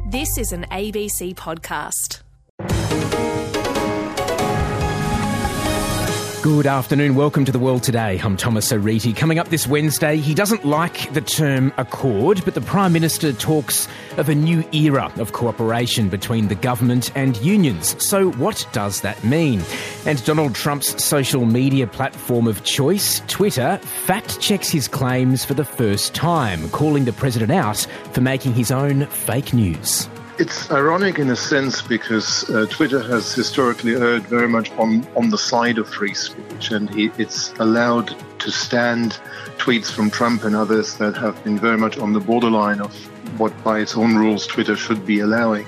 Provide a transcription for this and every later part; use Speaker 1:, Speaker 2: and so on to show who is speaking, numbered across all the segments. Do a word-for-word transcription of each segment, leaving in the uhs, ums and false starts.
Speaker 1: This is an A B C podcast.
Speaker 2: Good afternoon. Welcome to The World Today. I'm Thomas O'Reilly. Coming up this Wednesday, he doesn't like the term accord, but the Prime Minister talks of a new era of cooperation between the government and unions. So what does that mean? And Donald Trump's social media platform of choice, Twitter, fact-checks his claims for the first time, calling the president out for making his own fake news.
Speaker 3: It's ironic in a sense because uh, Twitter has historically erred very much on, on the side of free speech, and he, it's allowed to stand tweets from Trump and others that have been very much on the borderline of what by its own rules Twitter should be allowing.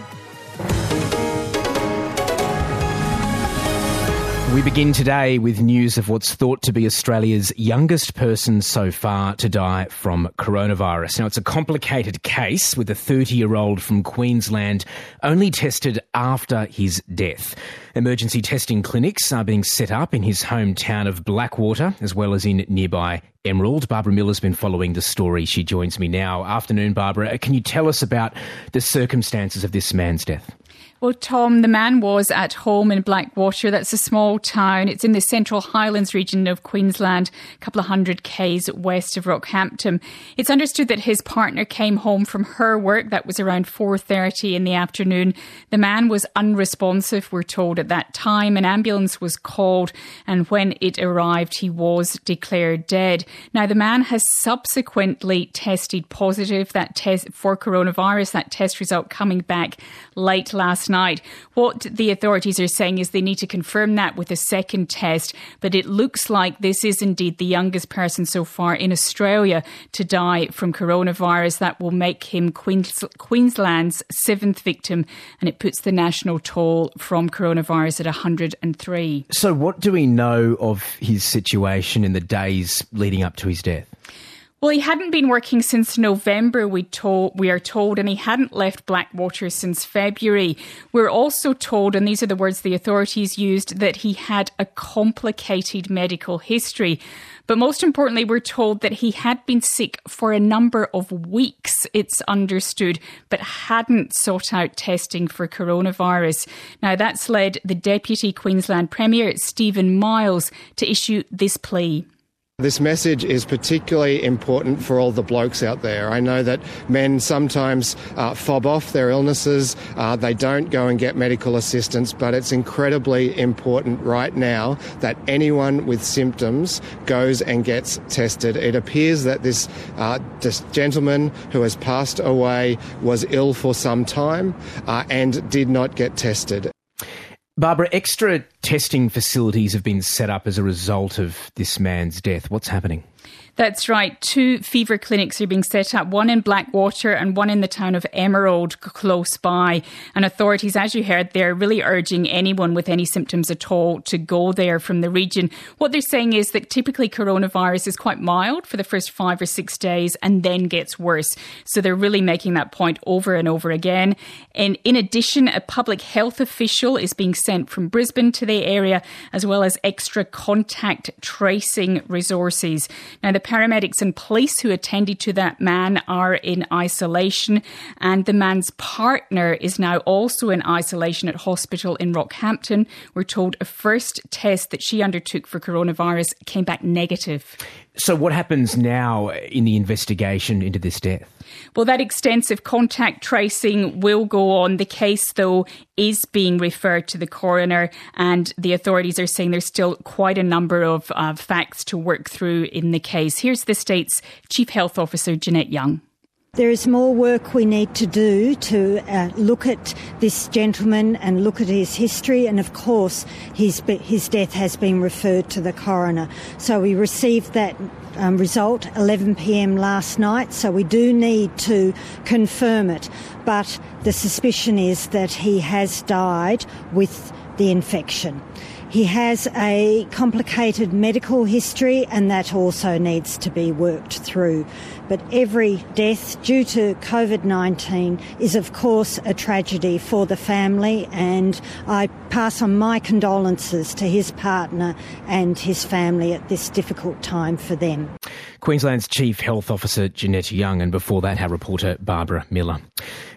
Speaker 2: We begin today with news of what's thought to be Australia's youngest person so far to die from coronavirus. Now, it's a complicated case with a thirty-year-old from Queensland only tested after his death. Emergency testing clinics are being set up in his hometown of Blackwater, as well as in nearby Emerald. Barbara Miller's been following the story. She joins me now. Afternoon, Barbara. Can you tell us about the circumstances of this man's death?
Speaker 4: Well, Tom, the man was at home in Blackwater. That's a small town. It's in the Central Highlands region of Queensland, a couple of hundred k's west of Rockhampton. It's understood that his partner came home from her work. That was around four thirty in the afternoon. The man was unresponsive, we're told, at that time. An ambulance was called, and when it arrived, he was declared dead. Now, the man has subsequently tested positive that test for coronavirus, that test result coming back late last night. What the authorities are saying is they need to confirm that with a second test, but it looks like this is indeed the youngest person so far in Australia to die from coronavirus. That will make him Queens- Queensland's seventh victim, and it puts the national toll from coronavirus at one hundred three.
Speaker 2: So what do we know of his situation in the days leading up to his death?
Speaker 4: Well, he hadn't been working since November, we told, we are told, and he hadn't left Blackwater since February. We're also told, and these are the words the authorities used, that he had a complicated medical history. But most importantly, we're told that he had been sick for a number of weeks, it's understood, but hadn't sought out testing for coronavirus. Now, that's led the Deputy Queensland Premier, Stephen Miles, to issue this plea.
Speaker 5: This message is particularly important for all the blokes out there. I know that men sometimes uh, fob off their illnesses, uh, they don't go and get medical assistance, but it's incredibly important right now that anyone with symptoms goes and gets tested. It appears that this, uh, this gentleman who has passed away was ill for some time uh, and did not get tested.
Speaker 2: Barbara, extra testing facilities have been set up as a result of this man's death. What's happening?
Speaker 4: That's right. Two fever clinics are being set up, one in Blackwater and one in the town of Emerald, close by. And authorities, as you heard, they're really urging anyone with any symptoms at all to go there from the region. What they're saying is that typically coronavirus is quite mild for the first five or six days and then gets worse. So they're really making that point over and over again. And in addition, a public health official is being sent from Brisbane to the area, as well as extra contact tracing resources. Now, the paramedics and police who attended to that man are in isolation, and the man's partner is now also in isolation at hospital in Rockhampton. We're told a first test that she undertook for coronavirus came back negative.
Speaker 2: So what happens now in the investigation into this death?
Speaker 4: Well, that extensive contact tracing will go on. The case, though, is being referred to the coroner, and the authorities are saying there's still quite a number of uh, facts to work through in the case. Here's the state's Chief Health Officer, Jeanette Young.
Speaker 6: There is more work we need to do to uh, look at this gentleman and look at his history, and of course his his death has been referred to the coroner. So we received that um, result eleven p.m. last night, so we do need to confirm it. But the suspicion is that he has died with the infection. He has a complicated medical history, and that also needs to be worked through. But every death due to COVID nineteen is, of course, a tragedy for the family, and I pass on my condolences to his partner and his family at this difficult time for them.
Speaker 2: Queensland's Chief Health Officer Jeanette Young, and before that our reporter Barbara Miller.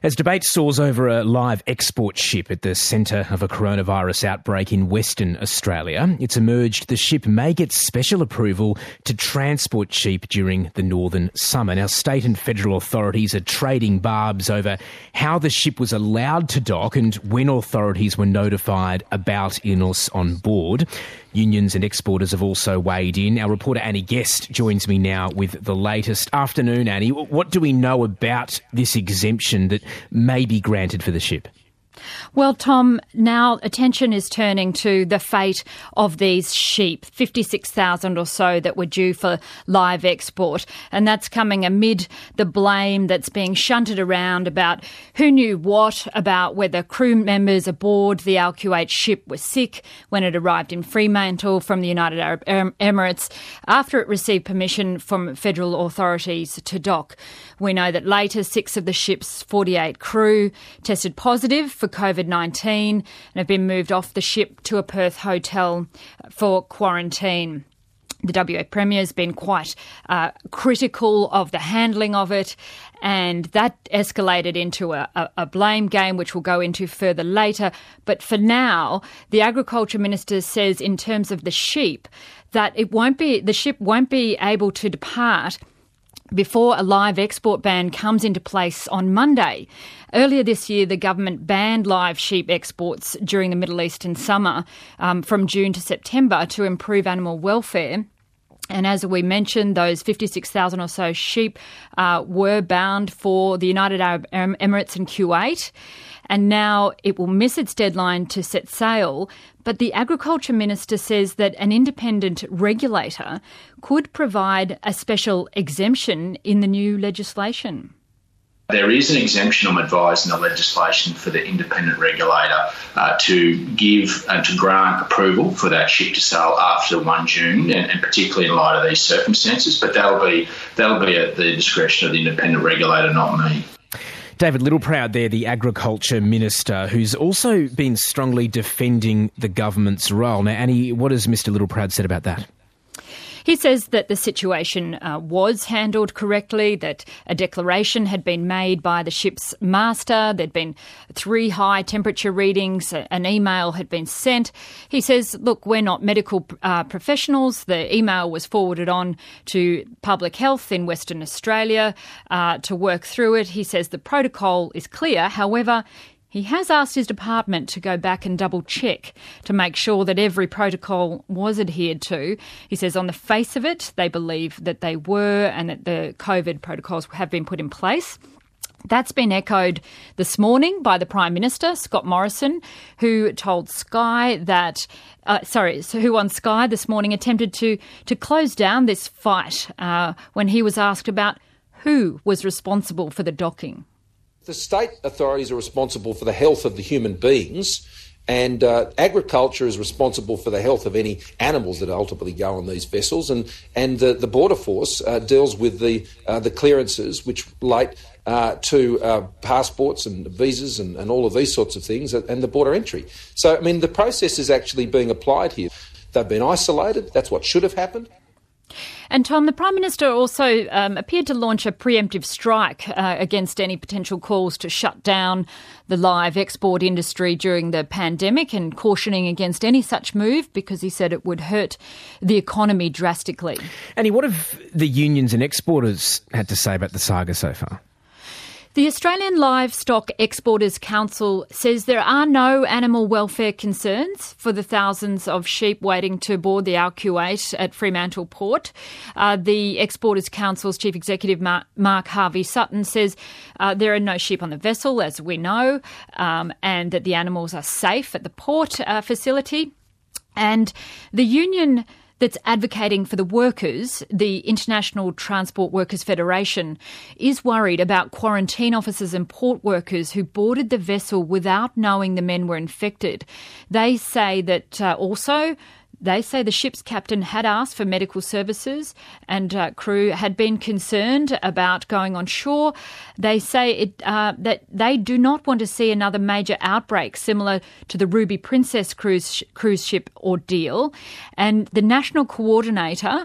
Speaker 2: As debate soars over a live export ship at the centre of a coronavirus outbreak in Western Australia, it's emerged the ship may get special approval to transport sheep during the northern summer. Now, state and federal authorities are trading barbs over how the ship was allowed to dock and when authorities were notified about illness on board. Unions and exporters have also weighed in. Our reporter Annie Guest joins me now with the latest. Afternoon, Annie. What do we know about this exemption that may be granted for the ship?
Speaker 7: Well, Tom, now attention is turning to the fate of these sheep, fifty-six thousand or so that were due for live export. And that's coming amid the blame that's being shunted around about who knew what, about whether crew members aboard the L Q H ship were sick when it arrived in Fremantle from the United Arab Emirates after it received permission from federal authorities to dock. We know that later six of the ship's forty-eight crew tested positive for COVID nineteen and have been moved off the ship to a Perth hotel for quarantine. The W A Premier has been quite uh, critical of the handling of it, and that escalated into a, a, a blame game, which we'll go into further later. But for now, the Agriculture Minister says in terms of the sheep that it won't be the ship won't be able to depart before a live export ban comes into place on Monday. Earlier this year, the government banned live sheep exports during the Middle Eastern summer um, from June to September to improve animal welfare. And as we mentioned, those fifty-six thousand or so sheep uh, were bound for the United Arab Emirates and Kuwait. And now it will miss its deadline to set sail. But the Agriculture Minister says that an independent regulator could provide a special exemption in the new legislation.
Speaker 8: There is an exemption, I'm advised, in the legislation for the independent regulator uh, to give and to grant approval for that ship to sail after the first of June, and, and particularly in light of these circumstances. But that'll be that'll be at the discretion of the independent regulator, not me.
Speaker 2: David Littleproud there, the Agriculture Minister, who's also been strongly defending the government's role. Now, Annie, what has Mr Littleproud said about that?
Speaker 7: He says that the situation uh, was handled correctly, that a declaration had been made by the ship's master, there'd been three high temperature readings, an email had been sent. He says, look, we're not medical uh, professionals. The email was forwarded on to Public Health in Western Australia uh, to work through it. He says the protocol is clear. However, he has asked his department to go back and double check to make sure that every protocol was adhered to. He says on the face of it, they believe that they were and that the COVID protocols have been put in place. That's been echoed this morning by the Prime Minister, Scott Morrison, who told Sky that, uh, sorry, so who on Sky this morning attempted to, to close down this fight uh, when he was asked about who was responsible for the docking.
Speaker 9: The state authorities are responsible for the health of the human beings, and uh, agriculture is responsible for the health of any animals that ultimately go on these vessels, and and the, the Border Force uh, deals with the uh, the clearances which relate uh, to uh, passports and visas and, and all of these sorts of things, and the border entry. So, I mean, the process is actually being applied here. They've been isolated. That's what should have happened.
Speaker 7: And Tom, the Prime Minister also um, appeared to launch a preemptive strike uh, against any potential calls to shut down the live export industry during the pandemic, and cautioning against any such move because he said it would hurt the economy drastically. Annie,
Speaker 2: what have the unions and exporters had to say about the saga so far?
Speaker 7: The Australian Livestock Exporters Council says there are no animal welfare concerns for the thousands of sheep waiting to board the L Q eight at Fremantle Port. Uh, the Exporters Council's Chief Executive Mark, Mark Harvey-Sutton says uh, there are no sheep on the vessel, as we know, um, and that the animals are safe at the port uh, facility. And the union that's advocating for the workers, the International Transport Workers Federation, is worried about quarantine officers and port workers who boarded the vessel without knowing the men were infected. They say that uh, also... They say the ship's captain had asked for medical services and uh, crew had been concerned about going on shore. They say it, uh, that they do not want to see another major outbreak similar to the Ruby Princess cruise, cruise ship ordeal. And the national coordinator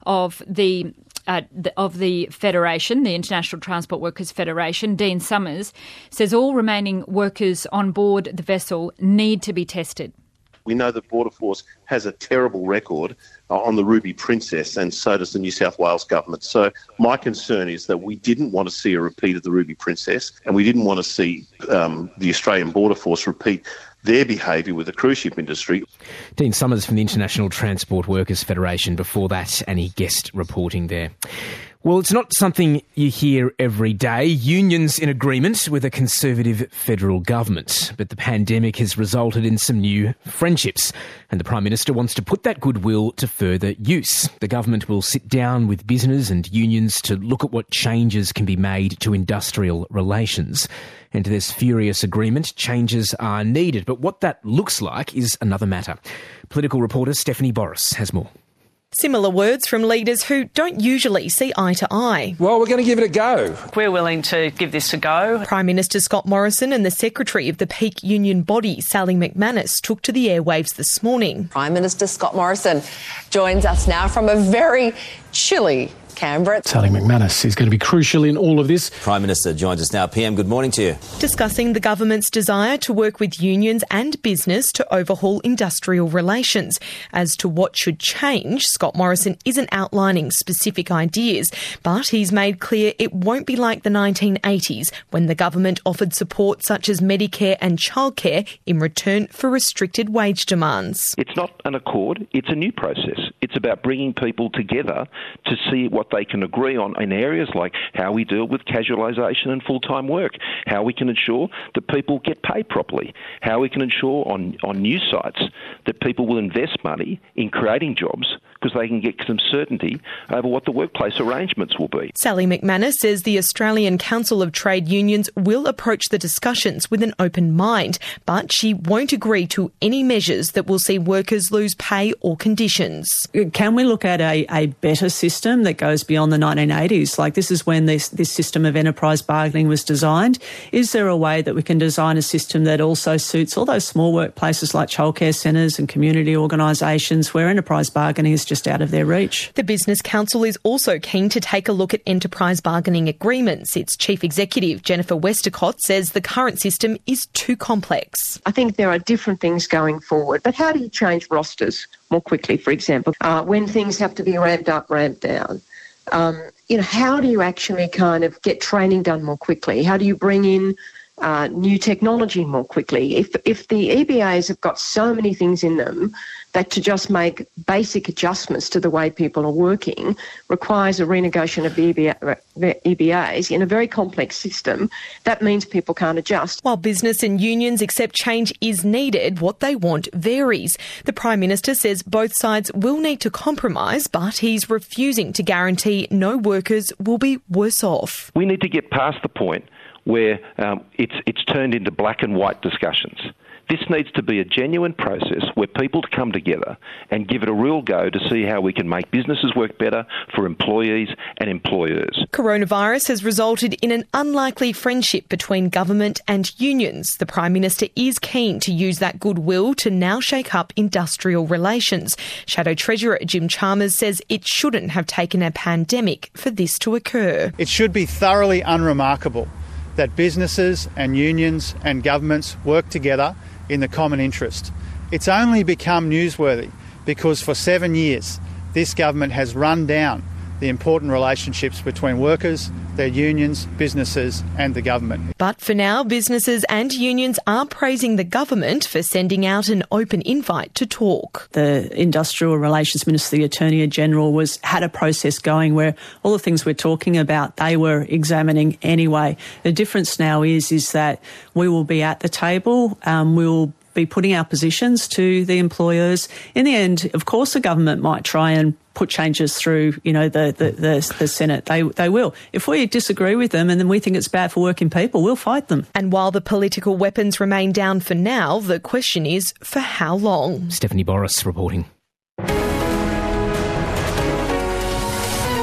Speaker 7: of the Uh, the, of the Federation, the International Transport Workers Federation, Dean Summers, says all remaining workers on board the vessel need to be tested.
Speaker 10: We know that Border Force has a terrible record uh, on the Ruby Princess, and so does the New South Wales government. So my concern is that we didn't want to see a repeat of the Ruby Princess, and we didn't want to see um, the Australian Border Force repeat their behaviour with the cruise ship industry.
Speaker 2: Dean Summers from the International Transport Workers Federation. Before that, any guest reporting there. Well, it's not something you hear every day. Unions in agreement with a Conservative federal government. But the pandemic has resulted in some new friendships. And the Prime Minister wants to put that goodwill to further use. The government will sit down with business and unions to look at what changes can be made to industrial relations. And to this furious agreement, changes are needed. But what that looks like is another matter. Political reporter Stephanie Boris has more.
Speaker 11: Similar words from leaders who don't usually see eye to eye.
Speaker 9: Well, we're going to give it a go.
Speaker 12: We're willing to give this a go.
Speaker 11: Prime Minister Scott Morrison and the Secretary of the peak union body, Sally McManus, took to the airwaves this morning.
Speaker 13: Prime Minister Scott Morrison joins us now from a very chilly Canberra.
Speaker 14: Sally McManus is going to be crucial in all of this.
Speaker 15: Prime Minister joins us now. P M, good morning to you.
Speaker 11: Discussing the government's desire to work with unions and business to overhaul industrial relations. As to what should change, Scott Morrison isn't outlining specific ideas, but he's made clear it won't be like the nineteen eighties when the government offered support such as Medicare and childcare in return for restricted wage demands.
Speaker 16: It's not an accord, it's a new process. It's about bringing people together to see what they can agree on in areas like how we deal with casualisation and full-time work, how we can ensure that people get paid properly, how we can ensure on, on news sites that people will invest money in creating jobs because they can get some certainty over what the workplace arrangements will be.
Speaker 11: Sally McManus says the Australian Council of Trade Unions will approach the discussions with an open mind, but she won't agree to any measures that will see workers lose pay or conditions.
Speaker 17: Can we look at a, a better system that goes beyond the nineteen eighties? Like, this is when this, this system of enterprise bargaining was designed. Is there a way that we can design a system that also suits all those small workplaces like childcare centres and community organisations where enterprise bargaining is just out of their reach?
Speaker 11: The Business Council is also keen to take a look at enterprise bargaining agreements. Its Chief Executive, Jennifer Westacott, says the current system is too complex.
Speaker 18: I think there are different things going forward, but how do you change rosters more quickly, for example, uh, when things have to be ramped up, ramped down? Um, you know, how do you actually kind of get training done more quickly? How do you bring in uh, new technology more quickly? If if the E B As have got so many things in them that to just make basic adjustments to the way people are working requires a renegotiation of the E B As in a very complex system, that means people can't adjust.
Speaker 11: While business and unions accept change is needed, what they want varies. The Prime Minister says both sides will need to compromise, but he's refusing to guarantee no workers will be worse off.
Speaker 16: We need to get past the point where um, it's it's turned into black and white discussions. This needs to be a genuine process where people come together and give it a real go to see how we can make businesses work better for employees and employers.
Speaker 11: Coronavirus has resulted in an unlikely friendship between government and unions. The Prime Minister is keen to use that goodwill to now shake up industrial relations. Shadow Treasurer Jim Chalmers says it shouldn't have taken a pandemic for this to occur.
Speaker 19: It should be thoroughly unremarkable that businesses and unions and governments work together in the common interest. It's only become newsworthy because for seven years this government has run down the important relationships between workers, their unions, businesses and the government.
Speaker 11: But for now, businesses and unions are praising the government for sending out an open invite to talk.
Speaker 17: The Industrial Relations Minister, the Attorney-General, was had a process going where all the things we're talking about, they were examining anyway. The difference now is, is that we will be at the table, um, we will be putting our positions to the employers. In the end, of course, the government might try and put changes through, you know, the, the, the, the Senate. They they will. If we disagree with them and then we think it's bad for working people, we'll fight them.
Speaker 11: And while the political weapons remain down for now, the question is for how long?
Speaker 2: Stephanie Boris reporting.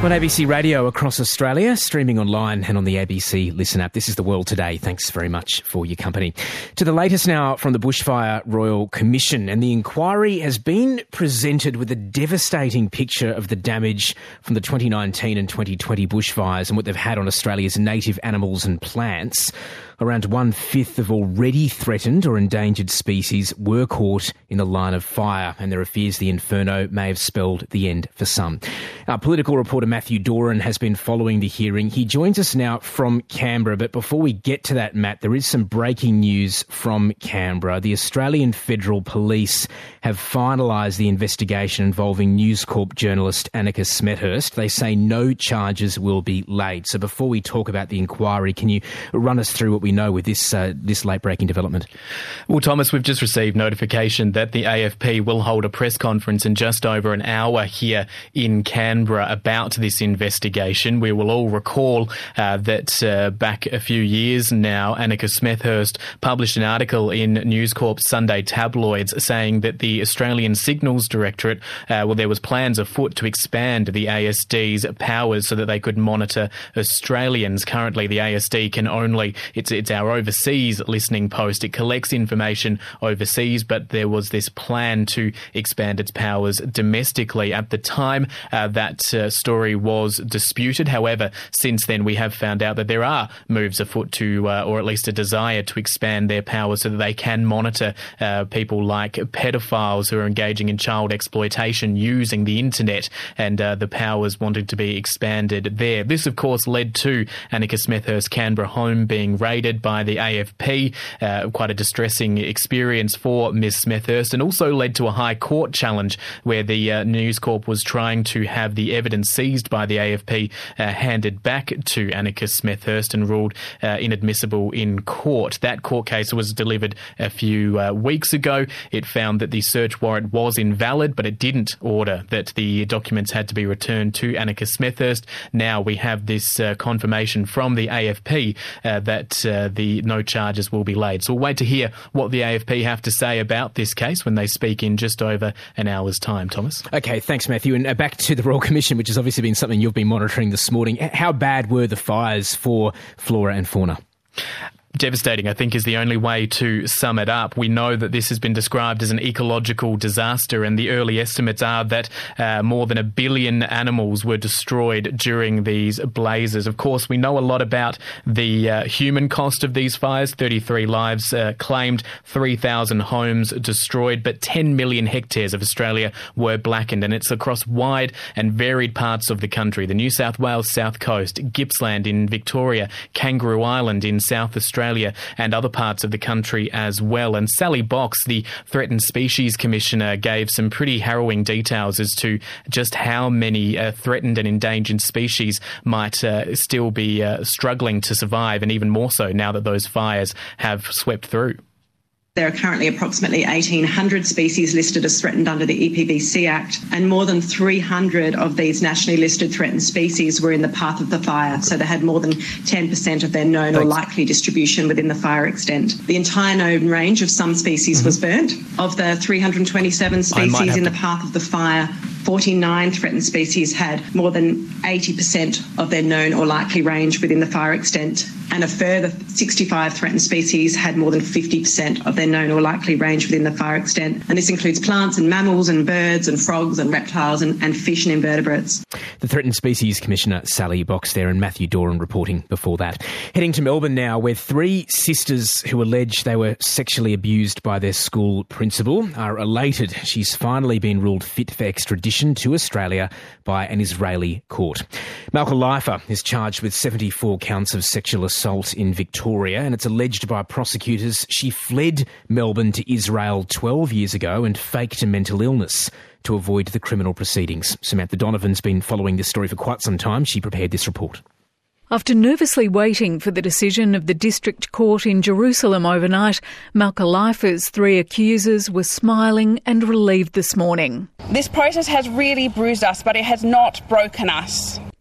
Speaker 2: On A B C Radio across Australia, streaming online and on the A B C Listen app. This is The World Today. Thanks very much for your company. To the latest now from the Bushfire Royal Commission, and the inquiry has been presented with a devastating picture of the damage from the twenty nineteen and twenty twenty bushfires and what they've had on Australia's native animals and plants. Around one-fifth of already threatened or endangered species were caught in the line of fire, and there are fears the inferno may have spelled the end for some. Our political reporter Matthew Doran has been following the hearing. He joins us now from Canberra, but before we get to that, Matt, there is some breaking news from Canberra. The Australian Federal Police have finalised the investigation involving News Corp journalist Annika Smethurst. They say no charges will be laid. So before we talk about the inquiry, can you run us through what we know with this uh, this late-breaking development?
Speaker 20: Well, Thomas, we've just received notification that the A F P will hold a press conference in just over an hour here in Canberra about this investigation. We will all recall uh, that uh, back a few years now, Annika Smethurst published an article in News Corp's Sunday tabloids saying that the Australian Signals Directorate, uh, well, there was plans afoot to expand the A S D's powers so that they could monitor Australians. Currently, the A S D can only, it's It's our overseas listening post. It collects information overseas, but there was this plan to expand its powers domestically. At the time, uh, that uh, story was disputed. However, since then, we have found out that there are moves afoot to, uh, or at least a desire to expand their powers so that they can monitor uh, people like pedophiles who are engaging in child exploitation using the internet, and uh, the powers wanted to be expanded there. This, of course, led to Annika Smethurst's Canberra home being raided by the A F P, uh, quite a distressing experience for Miz Smethurst, and also led to a High Court challenge where the uh, News Corp was trying to have the evidence seized by the A F P uh, handed back to Annika Smethurst and ruled uh, inadmissible in court. That court case was delivered a few uh, weeks ago. It found that the search warrant was invalid, but it didn't order that the documents had to be returned to Annika Smethurst. Now we have this uh, confirmation from the A F P uh, that Uh, the no charges will be laid. So we'll wait to hear what the A F P have to say about this case when they speak in just over an hour's time, Thomas.
Speaker 2: Okay, thanks, Matthew. And uh, back to the Royal Commission, which has obviously been something you've been monitoring this morning. How bad were the fires for flora and fauna?
Speaker 20: Devastating, I think, is the only way to sum it up. We know that this has been described as an ecological disaster, and the early estimates are that uh, more than a billion animals were destroyed during these blazes. Of course, we know a lot about the uh, human cost of these fires. thirty-three lives uh, claimed, three thousand homes destroyed, but ten million hectares of Australia were blackened, and it's across wide and varied parts of the country. The New South Wales South Coast, Gippsland in Victoria, Kangaroo Island in South Australia, and other parts of the country as well. And Sally Box, the Threatened Species Commissioner, gave some pretty harrowing details as to just how many uh, threatened and endangered species might uh, still be uh, struggling to survive, and even more so now that those fires have swept through.
Speaker 21: There are currently approximately eighteen hundred species listed as threatened under the E P V C Act, and more than three hundred of these nationally listed threatened species were in the path of the fire, so they had more than ten percent of their known Thanks. or likely distribution within the fire extent. The entire known range of some species mm-hmm. was burnt. Of the three hundred twenty-seven species in the path of the fire, forty-nine threatened species had more than eighty percent of their known or likely range within the fire extent, and a further sixty-five threatened species had more than fifty percent of their known or likely range within the fire extent. And this includes plants and mammals and birds and frogs and reptiles and, and fish and invertebrates.
Speaker 2: The Threatened Species Commissioner Sally Box there, and Matthew Doran reporting before that. Heading to Melbourne now, where three sisters who allege they were sexually abused by their school principal are elated. She's finally been ruled fit for extradition to Australia by an Israeli court. Malka Leifer is charged with seventy-four counts of sexual assault in Victoria, and it's alleged by prosecutors she fled Melbourne to Israel twelve years ago and faked a mental illness to avoid the criminal proceedings. Samantha Donovan's been following this story for quite some time. She prepared this report.
Speaker 22: After nervously waiting for the decision of the District Court in Jerusalem overnight, Malka Leifer's three accusers were smiling and relieved this morning.
Speaker 23: This process has really bruised us, but it has not broken us.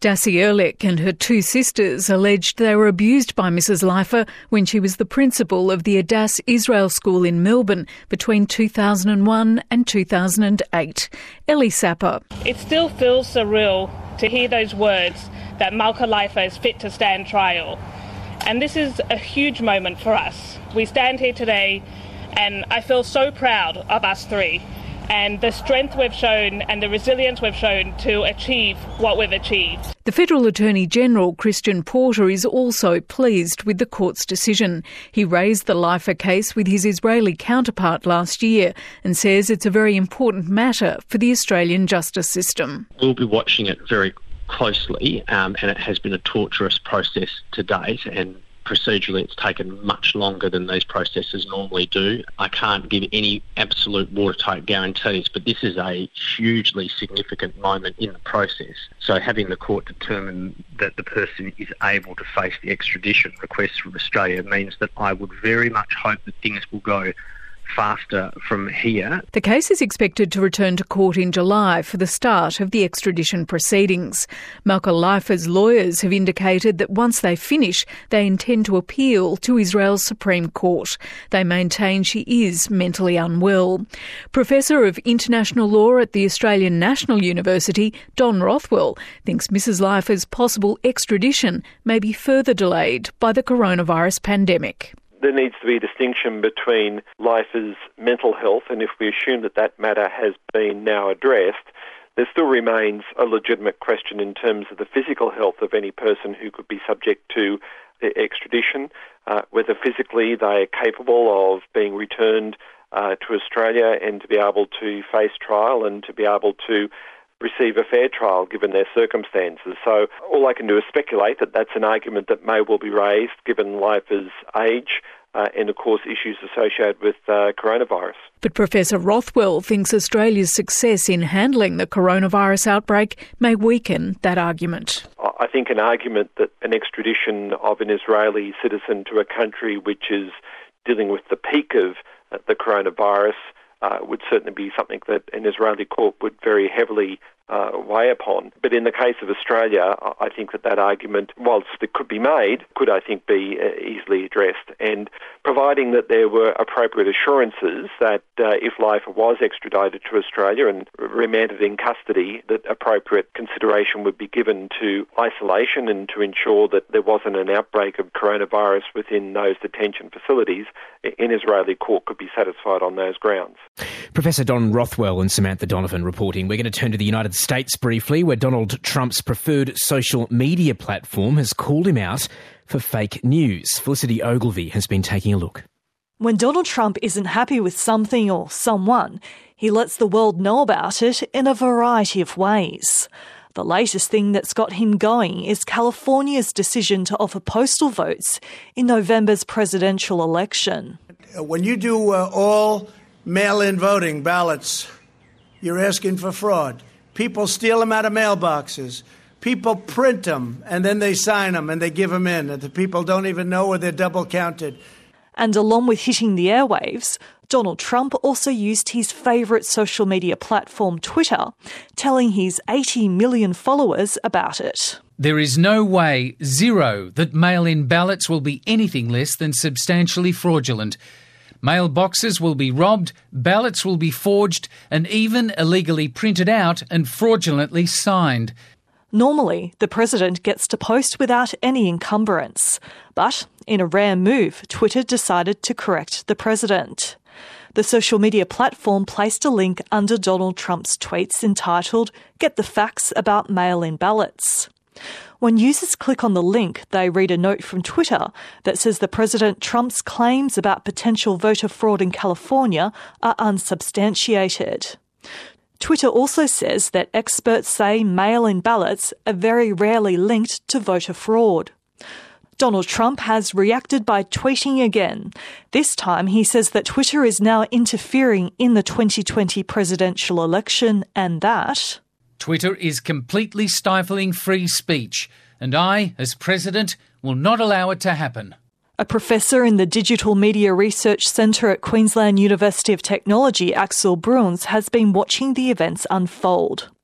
Speaker 22: Dassie Ehrlich and her two sisters alleged they were abused by Missus Leifer when she was the principal of the Adass Israel School in Melbourne between two thousand one and two thousand eight. Ellie Sapper.
Speaker 1: It still feels surreal to hear those words that Malka Leifer is fit to stand trial. And this is a huge moment for us. We stand here today and I feel so proud of us three and the strength we've shown and the resilience we've shown to achieve what we've achieved.
Speaker 22: The Federal Attorney-General, Christian Porter, is also pleased with the court's decision. He raised the Leifer case with his Israeli counterpart last year and says it's a very important matter for the Australian justice system.
Speaker 3: We'll be watching it very closely, um, and it has been a torturous process to date, and procedurally it's taken much longer than these processes normally do. I can't give any absolute watertight guarantees, but this is a hugely significant moment in the process. So having the court determine that the person is able to face the extradition request from Australia means that I would very much hope that things will go faster from here.
Speaker 22: The case is expected to return to court in July for the start of the extradition proceedings. Malka Leifer's lawyers have indicated that once they finish, they intend to appeal to Israel's Supreme Court. They maintain she is mentally unwell. Professor of International Law at the Australian National University, Don Rothwell, thinks Missus Leifer's possible extradition may be further delayed by the coronavirus pandemic.
Speaker 23: There needs to be a distinction between Leifer's mental health, and if we assume that that matter has been now addressed, there still remains a legitimate question in terms of the physical health of any person who could be subject to extradition, uh, whether physically they are capable of being returned uh, to Australia and to be able to face trial and to be able to receive a fair trial given their circumstances. So all I can do is speculate that that's an argument that may well be raised given Leifer's age uh, and, of course, issues associated with uh, coronavirus.
Speaker 22: But Professor Rothwell thinks Australia's success in handling the coronavirus outbreak may weaken that argument.
Speaker 23: I think an argument that an extradition of an Israeli citizen to a country which is dealing with the peak of uh, the coronavirus Uh, would certainly be something that an Israeli court would very heavily uh, weigh upon. But in the case of Australia, I think that that argument, whilst it could be made, could, I think, be uh, easily addressed. And providing that there were appropriate assurances that uh, if Leifer was extradited to Australia and remanded in custody, that appropriate consideration would be given to isolation and to ensure that there wasn't an outbreak of coronavirus within those detention facilities, an Israeli court could be satisfied on those grounds.
Speaker 2: Professor Don Rothwell and Samantha Donovan reporting. We're going to turn to the United States briefly, where Donald Trump's preferred social media platform has called him out for fake news. Felicity Ogilvie has been taking a look.
Speaker 24: When Donald Trump isn't happy with something or someone, he lets the world know about it in a variety of ways. The latest thing that's got him going is California's decision to offer postal votes in November's presidential election.
Speaker 25: When you do uh, all mail-in voting ballots, you're asking for fraud. People steal them out of mailboxes. People print them, and then they sign them, and they give them in. And the people don't even know where they're double-counted.
Speaker 24: And along with hitting the airwaves, Donald Trump also used his favourite social media platform, Twitter, telling his eighty million followers about it.
Speaker 26: There is no way, zero, that mail-in ballots will be anything less than substantially fraudulent. Mailboxes will be robbed, ballots will be forged, and even illegally printed out and fraudulently signed.
Speaker 24: Normally, the president gets to post without any encumbrance. But in a rare move, Twitter decided to correct the president. The social media platform placed a link under Donald Trump's tweets entitled, "Get the Facts About Mail-in Ballots." When users click on the link, they read a note from Twitter that says that President Trump's claims about potential voter fraud in California are unsubstantiated. Twitter also says that experts say mail-in ballots are very rarely linked to voter fraud. Donald Trump has reacted by tweeting again. This time he says that Twitter is now interfering in the twenty twenty presidential election and that
Speaker 26: Twitter is completely stifling free speech, and I, as president, will not allow it to happen.
Speaker 24: A professor in the Digital Media Research Centre at Queensland University of Technology, Axel Bruns, has been watching the events unfold.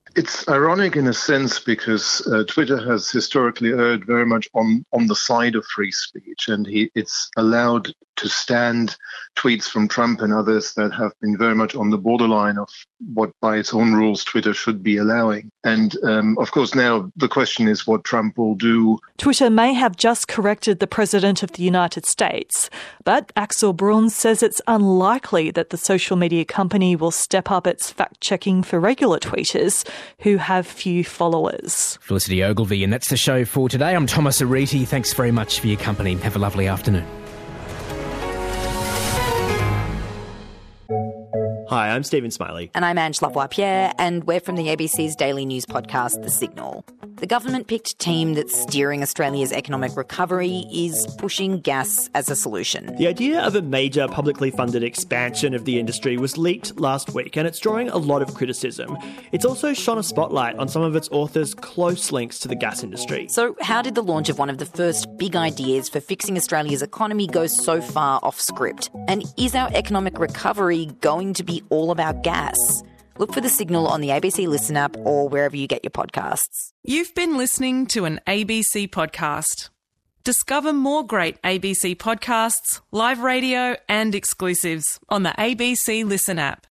Speaker 4: It's ironic in a sense because uh, Twitter has historically erred very much on, on the side of free speech, and he, it's allowed to stand tweets from Trump and others that have been very much on the borderline of what, by its own rules, Twitter should be allowing. And, um, of course, now the question is what Trump will do.
Speaker 24: Twitter may have just corrected the President of the United States, but Axel Bruns says it's unlikely that the social media company will step up its fact-checking for regular tweeters who have few followers.
Speaker 2: Felicity Ogilvie, and that's the show for today. I'm Thomas Ariti. Thanks very much for your company. Have a lovely afternoon.
Speaker 5: Hi, I'm Stephen Smiley.
Speaker 6: And I'm Ange Lavoie-Pierre, and we're from the A B C's daily news podcast, The Signal. The government-picked team that's steering Australia's economic recovery is pushing gas as a solution.
Speaker 5: The idea of a major publicly funded expansion of the industry was leaked last week, and it's drawing a lot of criticism. It's also shone a spotlight on some of its authors' close links to the gas industry.
Speaker 6: So how did the launch of one of the first big ideas for fixing Australia's economy go so far off script? And is our economic recovery going to be all about gas? Look for The Signal on the A B C Listen app or wherever you get your podcasts.
Speaker 7: You've been listening to an A B C podcast. Discover more great A B C podcasts, live radio and exclusives on the A B C Listen app.